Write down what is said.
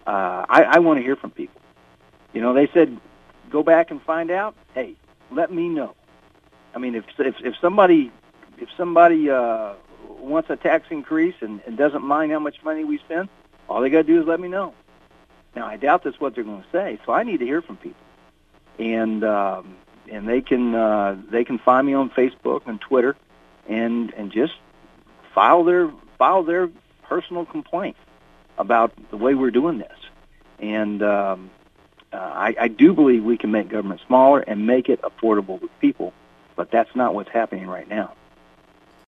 I want to hear from people. You know, they said go back and find out. Hey, let me know. I mean, if somebody wants a tax increase and doesn't mind how much money we spend, all they got to do is let me know. Now, I doubt that's what they're going to say, so I need to hear from people, and they can find me on Facebook and Twitter, and just file their personal complaint about the way we're doing this. And I do believe we can make government smaller and make it affordable to people, but that's not what's happening right now.